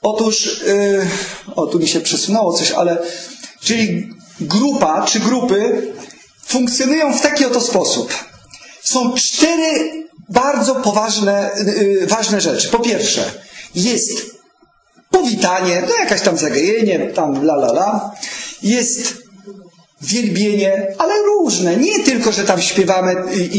Otóż, tu mi się przesunęło coś, ale czyli grupa czy grupy funkcjonują w taki oto sposób. Są 4 bardzo ważne rzeczy. Po pierwsze, jest powitanie, jakaś tam zagajenie, tam jest wielbienie, ale różne. Nie tylko, że tam śpiewamy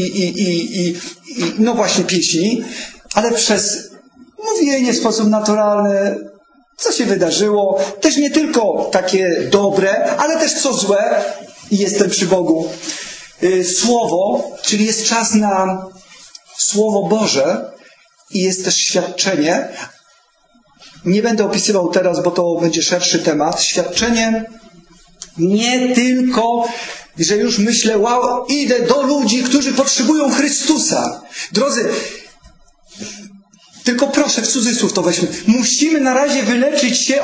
no właśnie pieśni, ale przez mówienie w sposób naturalny, co się wydarzyło. Też nie tylko takie dobre, ale też co złe. I jestem przy Bogu. Słowo, czyli jest czas na Słowo Boże i jest też świadczenie. Nie będę opisywał teraz, bo to będzie szerszy temat. Świadczenie nie tylko, że już myślę, wow, idę do ludzi, którzy potrzebują Chrystusa. Drodzy, tylko proszę, w cudzysłów to weźmy. Musimy na razie wyleczyć się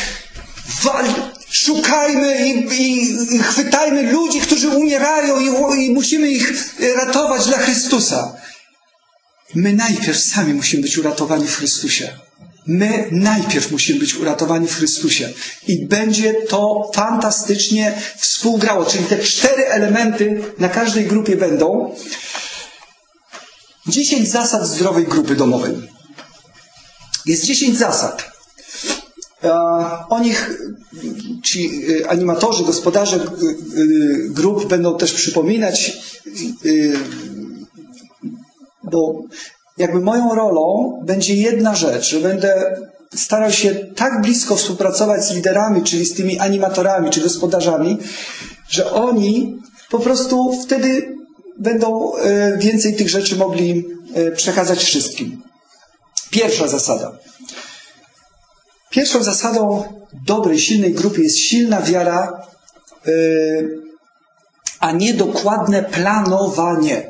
szukajmy i chwytajmy ludzi, którzy umierają i musimy ich ratować dla Chrystusa. My najpierw sami musimy być uratowani w Chrystusie. My najpierw musimy być uratowani w Chrystusie. I będzie to fantastycznie współgrało. Czyli te 4 elementy na każdej grupie będą. 10 zasad zdrowej grupy domowej. Jest 10 zasad. O nich ci animatorzy, gospodarze grup będą też przypominać, bo jakby moją rolą będzie jedna rzecz, że będę starał się tak blisko współpracować z liderami, czyli z tymi animatorami, czy gospodarzami, że oni po prostu wtedy będą więcej tych rzeczy mogli przekazać wszystkim. Pierwsza zasada. Pierwszą zasadą dobrej, silnej grupy jest silna wiara, a nie dokładne planowanie.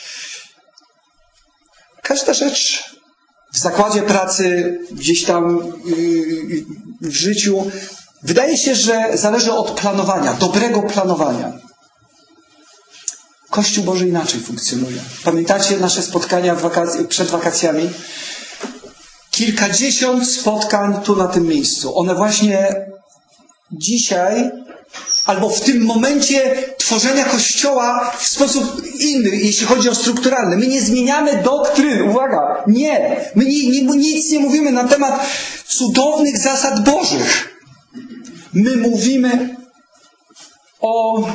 Każda rzecz w zakładzie pracy, gdzieś tam w życiu, wydaje się, że zależy od planowania, dobrego planowania. Kościół Boży inaczej funkcjonuje. Pamiętacie nasze spotkania przed wakacjami? Kilkadziesiąt spotkań tu na tym miejscu. One właśnie dzisiaj, albo w tym momencie tworzenia Kościoła w sposób inny, jeśli chodzi o strukturalny. My nie zmieniamy doktryn. Uwaga! Nie! My nic nie mówimy na temat cudownych zasad Bożych. My mówimy o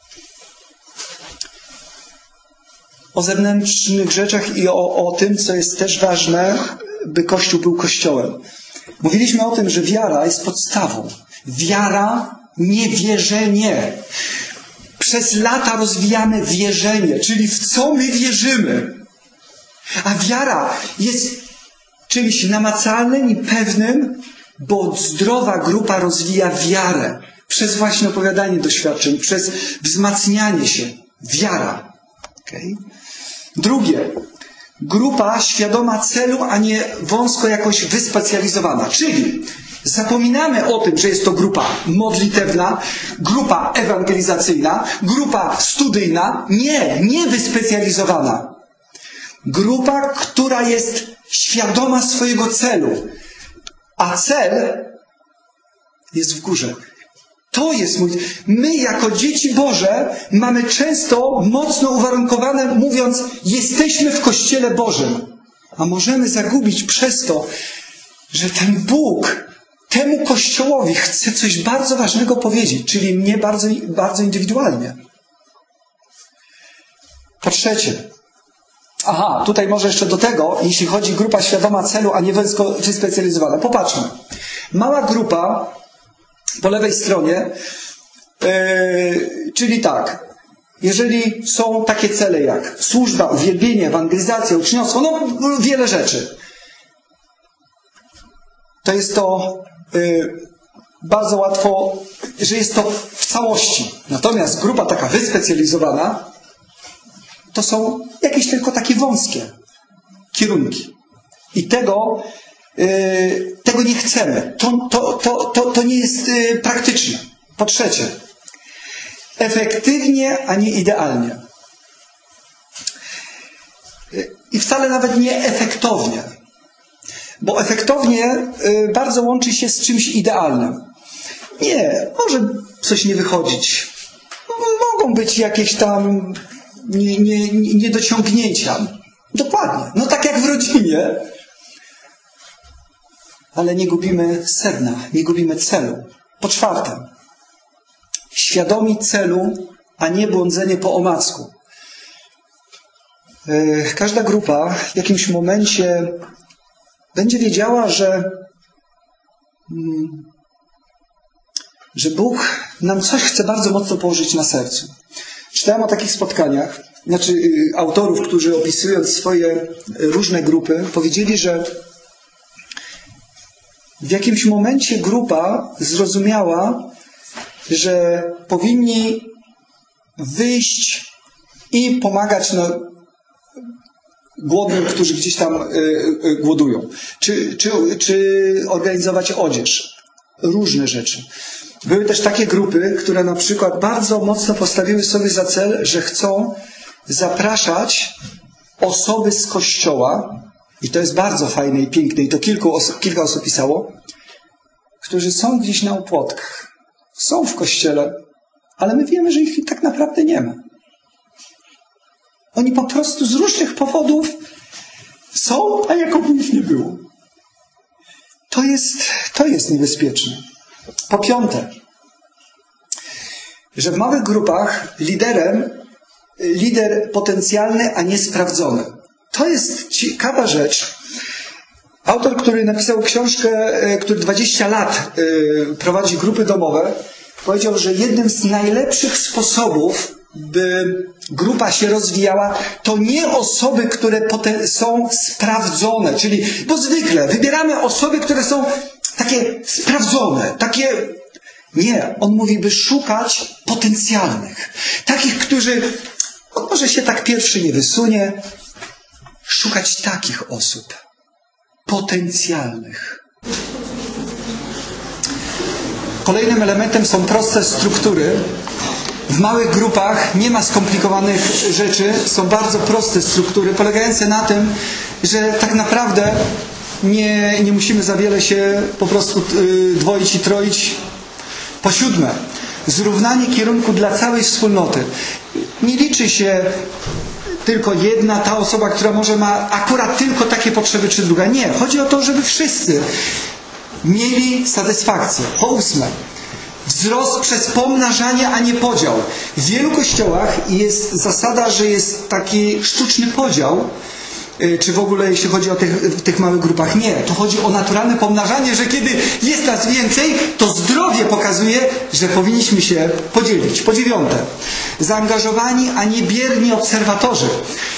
zewnętrznych rzeczach i o tym, co jest też ważne, by Kościół był Kościołem. Mówiliśmy o tym, że wiara jest podstawą. Wiara, nie wierzenie. Przez lata rozwijamy wierzenie, czyli w co my wierzymy. A wiara jest czymś namacalnym i pewnym, bo zdrowa grupa rozwija wiarę. Przez właśnie opowiadanie doświadczeń, przez wzmacnianie się. Wiara. Okay? Drugie. Grupa świadoma celu, a nie wąsko jakoś wyspecjalizowana. Czyli zapominamy o tym, że jest to grupa modlitewna, grupa ewangelizacyjna, grupa studyjna. Nie wyspecjalizowana. Grupa, która jest świadoma swojego celu. A cel jest w górze. To jest my jako dzieci Boże mamy często mocno uwarunkowane, mówiąc, jesteśmy w Kościele Bożym. A możemy zagubić przez to, że ten Bóg temu Kościołowi chce coś bardzo ważnego powiedzieć, czyli mnie bardzo, bardzo indywidualnie. Po trzecie, tutaj może jeszcze do tego, jeśli chodzi o grupa świadoma celu, a nie wyspecjalizowana. Popatrzmy. Mała grupa po lewej stronie, czyli tak, jeżeli są takie cele jak służba, uwielbienie, ewangelizacja, uczniostwo, wiele rzeczy, to jest to bardzo łatwo, że jest to w całości. Natomiast grupa taka wyspecjalizowana, to są jakieś tylko takie wąskie kierunki. I tego nie chcemy. To nie jest praktyczne. Po trzecie, efektywnie, a nie idealnie. I wcale nawet nie efektownie. bo efektownie bardzo łączy się z czymś idealnym. Nie, może coś nie wychodzić. Mogą być jakieś tam niedociągnięcia. Dokładnie. No tak jak w rodzinie. Ale nie gubimy sedna, nie gubimy celu. Po czwarte, świadomi celu, a nie błądzenie po omacku. Każda grupa w jakimś momencie będzie wiedziała, że Bóg nam coś chce bardzo mocno położyć na sercu. Czytałem o takich spotkaniach, autorów, którzy opisując swoje różne grupy, powiedzieli, że w jakimś momencie grupa zrozumiała, że powinni wyjść i pomagać głodnym, którzy gdzieś tam głodują. Czy organizować odzież. Różne rzeczy. Były też takie grupy, które na przykład bardzo mocno postawiły sobie za cel, że chcą zapraszać osoby z kościoła, i to jest bardzo fajne i piękne, i to kilka osób pisało, którzy są gdzieś na opłotkach. Są w kościele, ale my wiemy, że ich tak naprawdę nie ma. Oni po prostu z różnych powodów są, a jakoby ich nie było. To jest niebezpieczne. Po piąte, że w małych grupach lider potencjalny, a nie sprawdzony. To jest ciekawa rzecz. Autor, który napisał książkę, który 20 lat prowadzi grupy domowe, powiedział, że jednym z najlepszych sposobów, by grupa się rozwijała, to nie osoby, które są sprawdzone. Bo zwykle wybieramy osoby, które są takie sprawdzone, takie... Nie, on mówi, by szukać potencjalnych. Takich, którzy... Może się tak pierwszy nie wysunie. Szukać takich osób. Potencjalnych. Kolejnym elementem są proste struktury. W małych grupach nie ma skomplikowanych rzeczy. Są bardzo proste struktury, polegające na tym, że tak naprawdę nie musimy za wiele się po prostu dwoić i troić. Po siódme, zrównanie kierunku dla całej wspólnoty. Nie liczy się tylko jedna, ta osoba, która może ma akurat tylko takie potrzeby, czy druga. Nie. Chodzi o to, żeby wszyscy mieli satysfakcję. Po ósme, wzrost przez pomnażanie, a nie podział. W wielu kościołach jest zasada, że jest taki sztuczny podział, czy w ogóle jeśli chodzi o tych małych grupach. Nie. To chodzi o naturalne pomnażanie, że kiedy jest nas więcej, to zdrowie pokazuje, że powinniśmy się podzielić. Po dziewiąte, zaangażowani, a nie bierni obserwatorzy.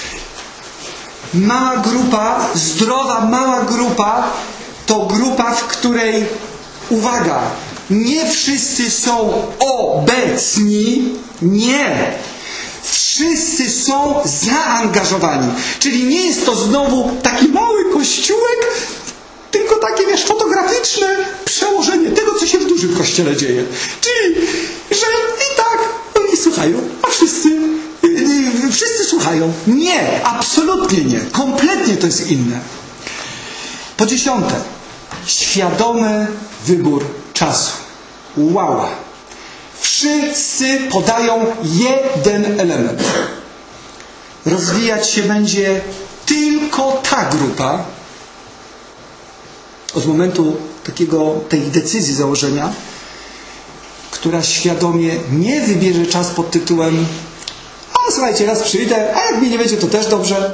Mała grupa, zdrowa mała grupa, to grupa, w której, uwaga, nie wszyscy są obecni, nie. Wszyscy są zaangażowani. Czyli nie jest to znowu taki mały kościółek, tylko takie, fotograficzne przełożenie tego, co się w dużym kościele dzieje. Czyli, że i tak oni słuchają, a wszyscy słuchają. Nie, absolutnie nie. Kompletnie to jest inne. Po dziesiąte, świadomy wybór czasu. Wow. Wszyscy podają jeden element. Rozwijać się będzie tylko ta grupa od momentu tej decyzji założenia, która świadomie nie wybierze czas pod tytułem słuchajcie, raz przyjdę, a jak mnie nie będzie, to też dobrze.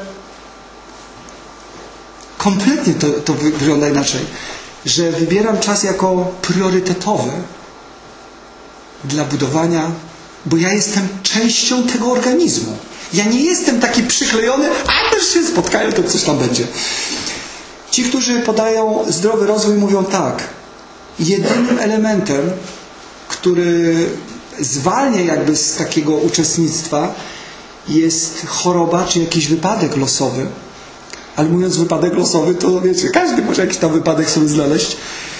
Kompletnie to wygląda inaczej. Że wybieram czas jako priorytetowy dla budowania, bo ja jestem częścią tego organizmu. Ja nie jestem taki przyklejony, a też się spotkają, to coś tam będzie. Ci, którzy podają zdrowy rozwój, mówią tak. Jedynym elementem, który zwalnia jakby z takiego uczestnictwa, jest choroba czy jakiś wypadek losowy. Ale mówiąc wypadek losowy, to wiecie, każdy może jakiś tam wypadek sobie znaleźć.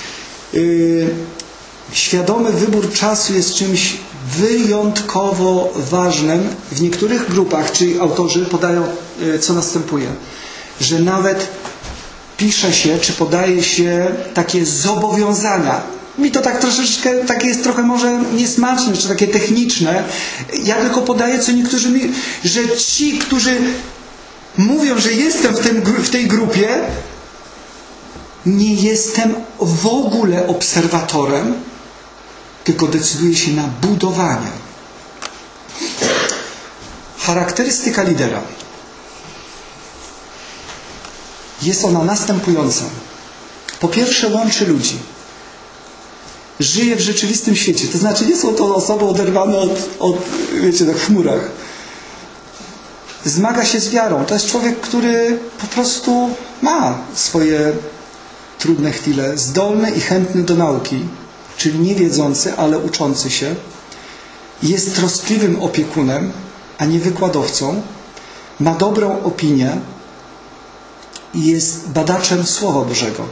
Świadomy wybór czasu jest czymś wyjątkowo ważnym. W niektórych grupach, czyli autorzy podają, co następuje. Że nawet pisze się, czy podaje się takie zobowiązania. Mi to tak troszeczkę, takie jest trochę może niesmaczne, czy takie techniczne. Ja tylko podaję, co niektórzy mi, że ci, którzy mówią, że jestem w tej grupie, nie jestem w ogóle obserwatorem, tylko decyduję się na budowanie. Charakterystyka lidera. Jest ona następująca. Po pierwsze, łączy ludzi. Żyje w rzeczywistym świecie. To znaczy, nie są to osoby oderwane wiecie, na chmurach. Zmaga się z wiarą. To jest człowiek, który po prostu ma swoje trudne chwile. Zdolny i chętny do nauki. Czyli nie wiedzący, ale uczący się. Jest troskliwym opiekunem, a nie wykładowcą. Ma dobrą opinię. I jest badaczem Słowa Bożego.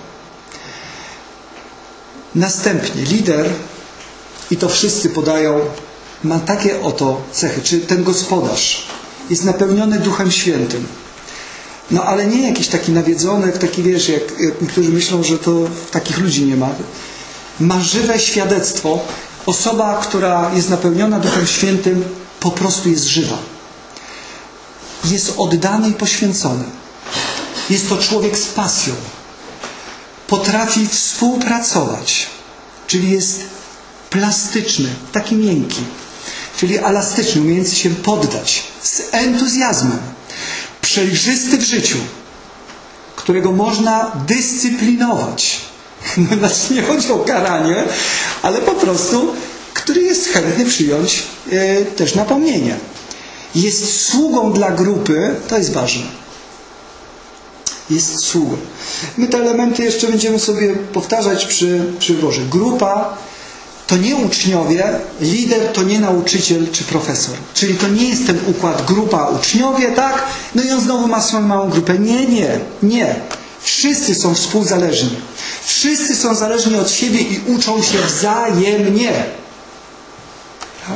Następnie lider, i to wszyscy podają, ma takie oto cechy, czy ten gospodarz jest napełniony Duchem Świętym. No ale nie jakiś taki nawiedzony, taki wiesz, jak niektórzy myślą, że to takich ludzi nie ma. Ma żywe świadectwo. Osoba, która jest napełniona Duchem Świętym, po prostu jest żywa. Jest oddany i poświęcony. Jest to człowiek z pasją. Potrafi współpracować. Czyli jest plastyczny, taki miękki. Czyli elastyczny, umiejący się poddać. Z entuzjazmem. Przejrzysty w życiu. Którego można dyscyplinować. Znaczy nie chodzi o karanie, ale po prostu, który jest chętny przyjąć też napomnienie. Jest sługą dla grupy, to jest ważne. Jest sługą. My te elementy jeszcze będziemy sobie powtarzać przy Boże. Grupa to nie uczniowie, lider to nie nauczyciel czy profesor. Czyli to nie jest ten układ grupa uczniowie, tak? No i on znowu ma swoją małą grupę. Nie. Wszyscy są współzależni. Wszyscy są zależni od siebie i uczą się wzajemnie. Tak?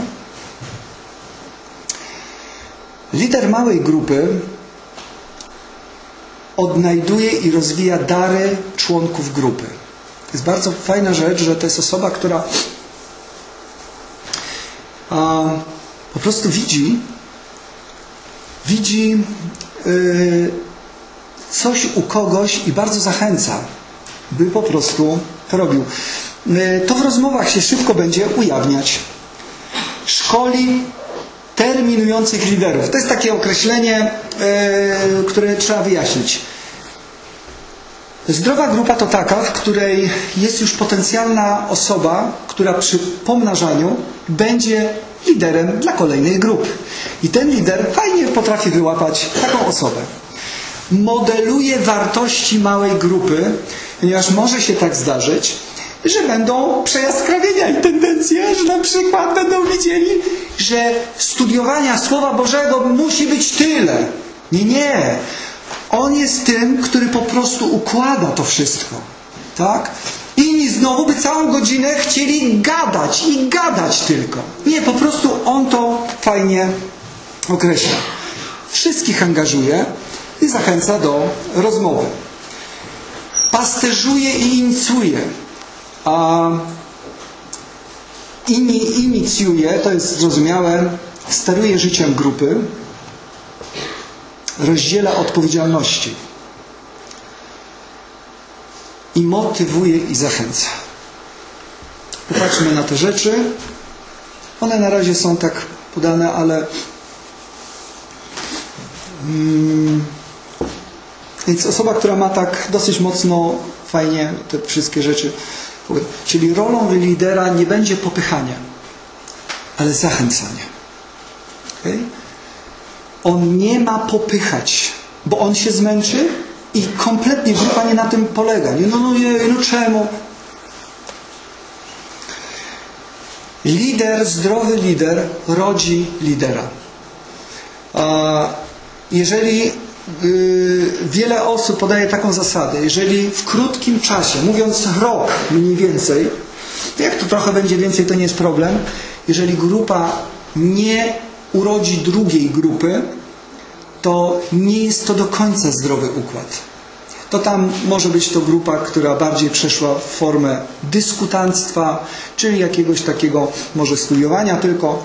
Lider małej grupy odnajduje i rozwija dary członków grupy. To jest bardzo fajna rzecz, że to jest osoba, która po prostu widzi coś u kogoś i bardzo zachęca, by po prostu to robił. To w rozmowach się szybko będzie ujawniać. Szkoli terminujących liderów. To jest takie określenie, które trzeba wyjaśnić. Zdrowa grupa to taka, w której jest już potencjalna osoba, która przy pomnażaniu będzie liderem dla kolejnej grupy. I ten lider fajnie potrafi wyłapać taką osobę. Modeluje wartości małej grupy, ponieważ może się tak zdarzyć, że będą przejaskrawienia i tendencje, że na przykład będą widzieli, że studiowania Słowa Bożego musi być tyle. Nie. On jest tym, który po prostu układa to wszystko. Tak? Inni znowu by całą godzinę chcieli gadać i gadać tylko. Nie, po prostu on to fajnie określa. Wszystkich angażuje i zachęca do rozmowy. Pasterzuje i inicjuje. Inicjuje, to jest zrozumiałe, steruje życiem grupy, rozdziela odpowiedzialności i motywuje i zachęca. Popatrzmy na te rzeczy. One na razie są tak podane, ale więc osoba, która ma tak dosyć mocno, fajnie te wszystkie rzeczy. Czyli rolą lidera nie będzie popychania, ale zachęcania. Okay? On nie ma popychać, bo on się zmęczy i kompletnie grupa nie na tym polega. No czemu? Zdrowy lider rodzi lidera. Jeżeli wiele osób podaje taką zasadę, jeżeli w krótkim czasie, mówiąc rok mniej więcej, jak to trochę będzie więcej, to nie jest problem, jeżeli grupa nie urodzi drugiej grupy, to nie jest to do końca zdrowy układ. to tam może być to grupa, która bardziej przeszła w formę dyskutanstwa, czyli jakiegoś takiego może studiowania tylko.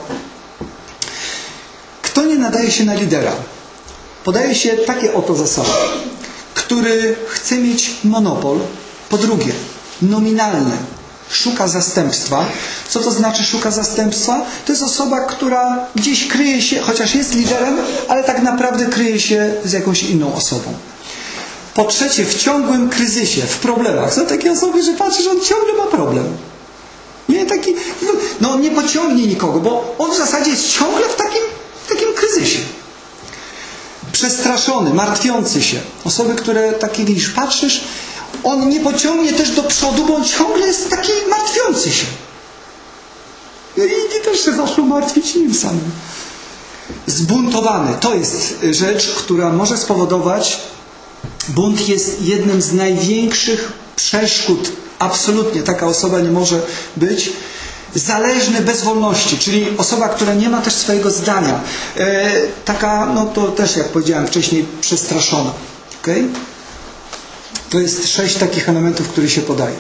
Kto nie nadaje się na lidera? Podaje się takie oto zasady. Który chce mieć monopol, po drugie, nominalny, szuka zastępstwa. Co to znaczy szuka zastępstwa? To jest osoba, która gdzieś kryje się, chociaż jest liderem, ale tak naprawdę kryje się z jakąś inną osobą. Po trzecie, w ciągłym kryzysie, w problemach. Są takie osoby, że patrzysz, on ciągle ma problem. Nie taki, no nie pociągnie nikogo, bo on w zasadzie jest ciągle w takim kryzysie. Przestraszony, martwiący się. Osoby, które takie widzisz, patrzysz, on nie pociągnie też do przodu, bo on ciągle jest taki martwiący się. I inni też się zaczną martwić nim samym. Zbuntowany. To jest rzecz, która może spowodować, bunt jest jednym z największych przeszkód. Absolutnie taka osoba nie może być. Zależny bez wolności, czyli osoba, która nie ma też swojego zdania. Taka, no to też jak powiedziałem wcześniej, przestraszona. Okay? To jest 6 takich elementów, które się podaje.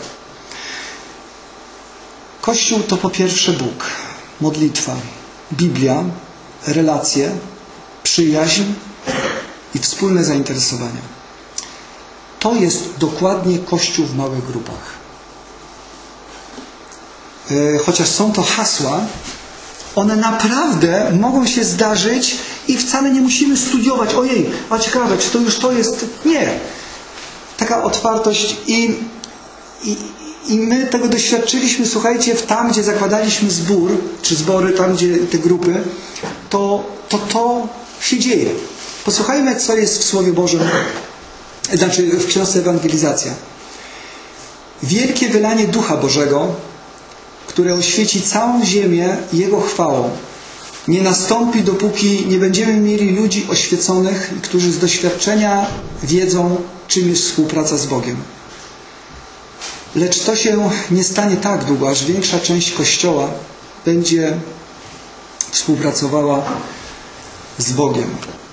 Kościół to po pierwsze Bóg, modlitwa, Biblia, relacje, przyjaźń i wspólne zainteresowania. To jest dokładnie Kościół w małych grupach. Chociaż są to hasła, one naprawdę mogą się zdarzyć i wcale nie musimy studiować. Ojej, a ciekawe, czy to już to jest... Nie. Taka otwartość i my tego doświadczyliśmy, słuchajcie, tam, gdzie zakładaliśmy zbór, czy zbory, tam, gdzie te grupy, to się dzieje. Posłuchajmy, co jest w Słowie Bożym, znaczy w książce Ewangelizacja. Wielkie wylanie Ducha Bożego, które oświeci całą ziemię Jego chwałą, nie nastąpi, dopóki nie będziemy mieli ludzi oświeconych, którzy z doświadczenia wiedzą, czym jest współpraca z Bogiem. Lecz to się nie stanie tak długo, aż większa część Kościoła będzie współpracowała z Bogiem.